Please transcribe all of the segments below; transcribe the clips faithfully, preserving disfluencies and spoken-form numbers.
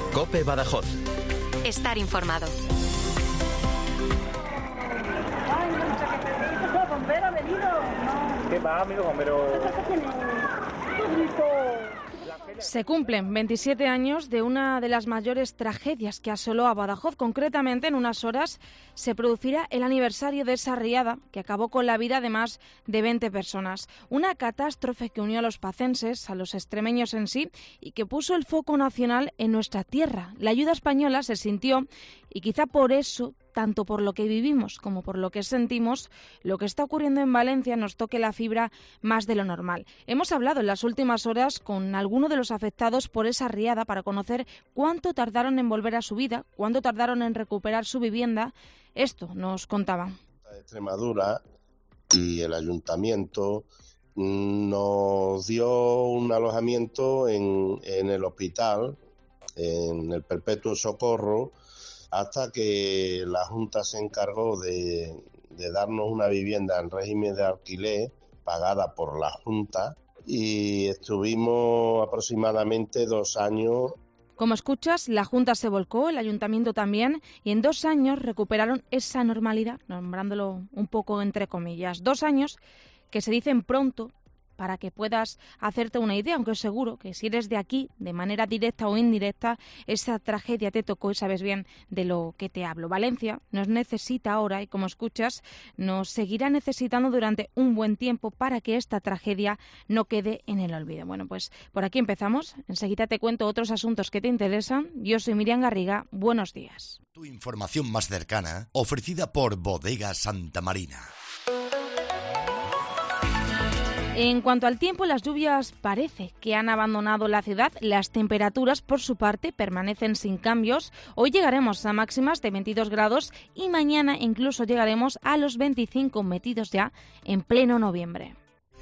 COPE Badajoz. Estar informado. Bombero ha venido. No. ¿Qué va, amigo bombero? Se cumplen veintisiete años de una de las mayores tragedias que asoló a Badajoz. Concretamente, en unas horas se producirá el aniversario de esa riada que acabó con la vida de más de veinte personas. Una catástrofe que unió a los pacenses, a los extremeños en sí, y que puso el foco nacional en nuestra tierra. La ayuda española se sintió, y quizá por eso, tanto por lo que vivimos como por lo que sentimos, lo que está ocurriendo en Valencia nos toque la fibra más de lo normal. Hemos hablado en las últimas horas con algunos de los afectados por esa riada para conocer cuánto tardaron en volver a su vida, cuánto tardaron en recuperar su vivienda. Esto nos contaban. Extremadura y el ayuntamiento nos dio un alojamiento en, en el hospital, en el Perpetuo Socorro, hasta que la Junta se encargó de, de darnos una vivienda en régimen de alquiler pagada por la Junta, y estuvimos aproximadamente dos años. Como escuchas, la Junta se volcó, el Ayuntamiento también, y en dos años recuperaron esa normalidad, nombrándolo un poco entre comillas. Dos años que se dicen pronto, para que puedas hacerte una idea, aunque seguro que si eres de aquí, de manera directa o indirecta, esa tragedia te tocó y sabes bien de lo que te hablo. Valencia nos necesita ahora y, como escuchas, nos seguirá necesitando durante un buen tiempo para que esta tragedia no quede en el olvido. Bueno, pues por aquí empezamos. Enseguida te cuento otros asuntos que te interesan. Yo soy Miriam Garriga. Buenos días. Tu información más cercana, ofrecida por Bodega Santa Marina. En cuanto al tiempo, las lluvias parece que han abandonado la ciudad. Las temperaturas, por su parte, permanecen sin cambios. Hoy llegaremos a máximas de veintidós grados y mañana incluso llegaremos a los veinticinco, metidos ya en pleno noviembre.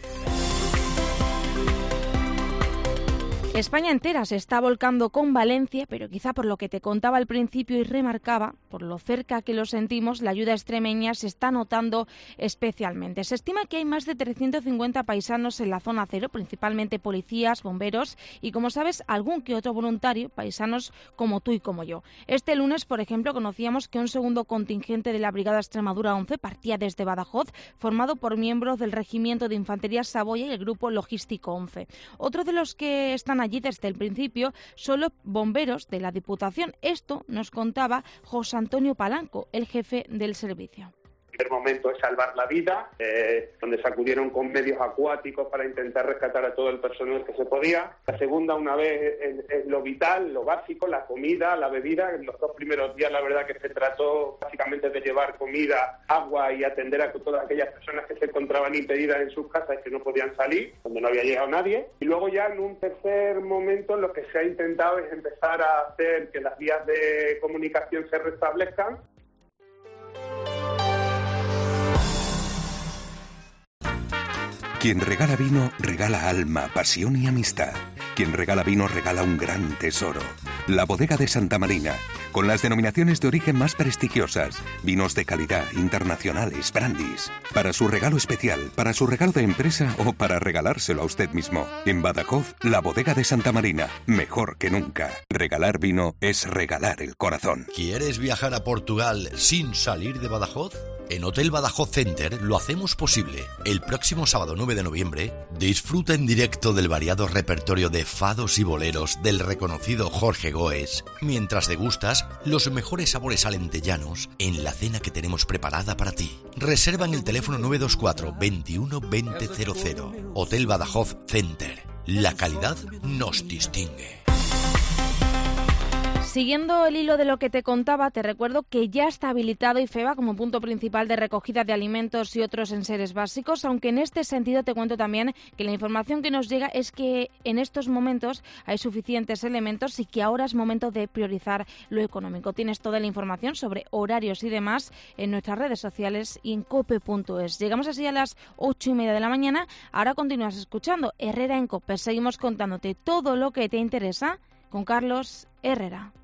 España entera se está volcando con Valencia, pero quizá por lo que te contaba al principio y remarcaba, por lo cerca que lo sentimos, la ayuda extremeña se está notando especialmente. Se estima que hay más de trescientos cincuenta paisanos en la zona cero, principalmente policías, bomberos y, como sabes, algún que otro voluntario, paisanos como tú y como yo. Este lunes, por ejemplo, conocíamos que un segundo contingente de la Brigada Extremadura once partía desde Badajoz, formado por miembros del Regimiento de Infantería Saboya y el Grupo Logístico once. Otro de los que están allí desde el principio son los bomberos de la Diputación. Esto nos contaba José Antonio Palanco, el jefe del servicio. El primer momento es salvar la vida, eh, donde se acudieron con medios acuáticos para intentar rescatar a todo el personal que se podía. La segunda, una vez, es, es lo vital, lo básico, la comida, la bebida. En los dos primeros días, la verdad que se trató básicamente de llevar comida, agua y atender a todas aquellas personas que se encontraban impedidas en sus casas y que no podían salir, donde no había llegado nadie. Y luego ya en un tercer momento lo que se ha intentado es empezar a hacer que las vías de comunicación se restablezcan. Quien regala vino, regala alma, pasión y amistad. Quien regala vino, regala un gran tesoro. La Bodega de Santa Marina, con las denominaciones de origen más prestigiosas, vinos de calidad, internacionales, brandis. Para su regalo especial, para su regalo de empresa o para regalárselo a usted mismo. En Badajoz, la Bodega de Santa Marina, mejor que nunca. Regalar vino es regalar el corazón. ¿Quieres viajar a Portugal sin salir de Badajoz? En Hotel Badajoz Center lo hacemos posible. El próximo sábado nueve de noviembre, disfruta en directo del variado repertorio de fados y boleros del reconocido Jorge Goes, mientras degustas los mejores sabores alentellanos en la cena que tenemos preparada para ti. Reserva en el teléfono nueve dos cuatro, veintiuno, veinte cero cero. Hotel Badajoz Center. La calidad nos distingue. Siguiendo el hilo de lo que te contaba, te recuerdo que ya está habilitado IFEBA como punto principal de recogida de alimentos y otros enseres básicos, aunque en este sentido te cuento también que la información que nos llega es que en estos momentos hay suficientes elementos y que ahora es momento de priorizar lo económico. Tienes toda la información sobre horarios y demás en nuestras redes sociales y en cope punto es. Llegamos así a las ocho y media de la mañana. Ahora continúas escuchando Herrera en COPE. Seguimos contándote todo lo que te interesa con Carlos Herrera.